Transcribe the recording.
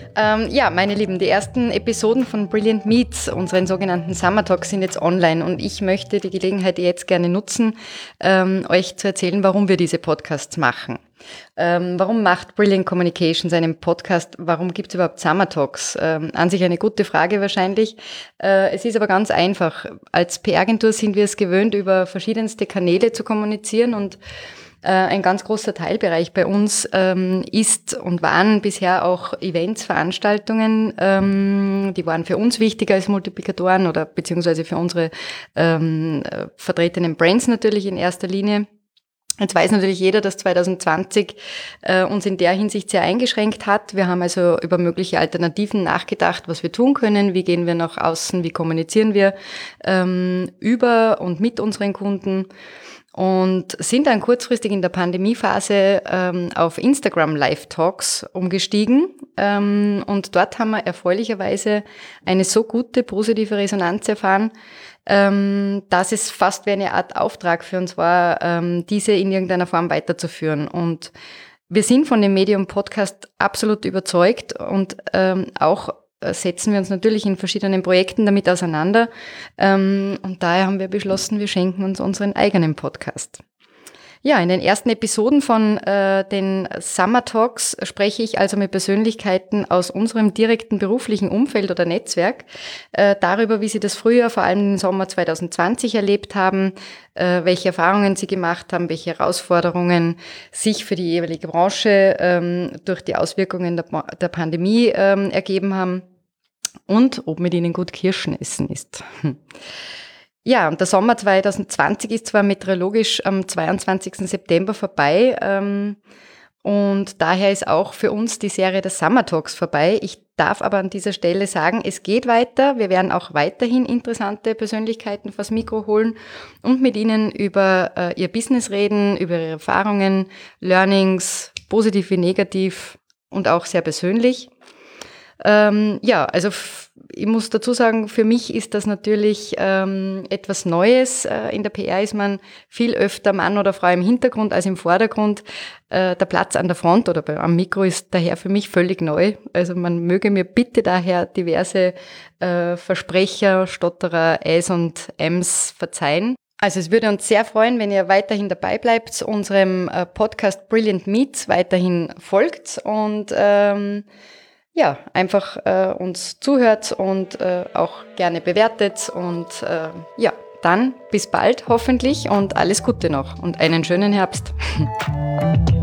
Ja, meine Lieben, die ersten Episoden von Brilliant Meets, unseren sogenannten Summer Talks, sind jetzt online und ich möchte die Gelegenheit jetzt gerne nutzen, euch zu erzählen, warum wir diese Podcasts machen. Warum macht Brilliant Communications einen Podcast? Warum gibt es überhaupt Summer Talks? An sich eine gute Frage wahrscheinlich. Es ist aber ganz einfach. Als PR-Agentur sind wir es gewöhnt, über verschiedenste Kanäle zu kommunizieren und ein ganz großer Teilbereich bei uns ist und waren bisher auch Events, Veranstaltungen. Die waren für uns wichtiger als Multiplikatoren oder beziehungsweise für unsere vertretenen Brands natürlich in erster Linie. Jetzt weiß natürlich jeder, dass 2020 uns in der Hinsicht sehr eingeschränkt hat. Wir haben also über mögliche Alternativen nachgedacht, was wir tun können, wie gehen wir nach außen, wie kommunizieren wir über und mit unseren Kunden. Und sind dann kurzfristig in der Pandemiephase auf Instagram Live-Talks umgestiegen. Und dort haben wir erfreulicherweise eine so gute positive Resonanz erfahren, dass es fast wie eine Art Auftrag für uns war, diese in irgendeiner Form weiterzuführen. Und wir sind von dem Medium Podcast absolut überzeugt und auch setzen wir uns natürlich in verschiedenen Projekten damit auseinander. Und daher haben wir beschlossen, wir schenken uns unseren eigenen Podcast. Ja, in den ersten Episoden von den Summer Talks spreche ich also mit Persönlichkeiten aus unserem direkten beruflichen Umfeld oder Netzwerk darüber, wie sie das Frühjahr, vor allem im Sommer 2020 erlebt haben, welche Erfahrungen sie gemacht haben, welche Herausforderungen sich für die jeweilige Branche durch die Auswirkungen der Pandemie ergeben haben und ob mit ihnen gut Kirschen essen ist. Ja, und der Sommer 2020 ist zwar meteorologisch am 22. September vorbei und daher ist auch für uns die Serie der Summer Talks vorbei. Ich darf aber an dieser Stelle sagen, es geht weiter. Wir werden auch weiterhin interessante Persönlichkeiten vors Mikro holen und mit ihnen über ihr Business reden, über ihre Erfahrungen, Learnings, positiv wie negativ und auch sehr persönlich. Ja, also ich muss dazu sagen, für mich ist das natürlich etwas Neues. In der PR ist man viel öfter Mann oder Frau im Hintergrund als im Vordergrund. Der Platz an der Front oder am Mikro ist daher für mich völlig neu. Also man möge mir bitte daher diverse Versprecher, Stotterer, Äs und Ms verzeihen. Also es würde uns sehr freuen, wenn ihr weiterhin dabei bleibt, unserem Podcast Brilliant Meets weiterhin folgt und ja, einfach uns zuhört und auch gerne bewertet und ja, dann bis bald hoffentlich und alles Gute noch und einen schönen Herbst.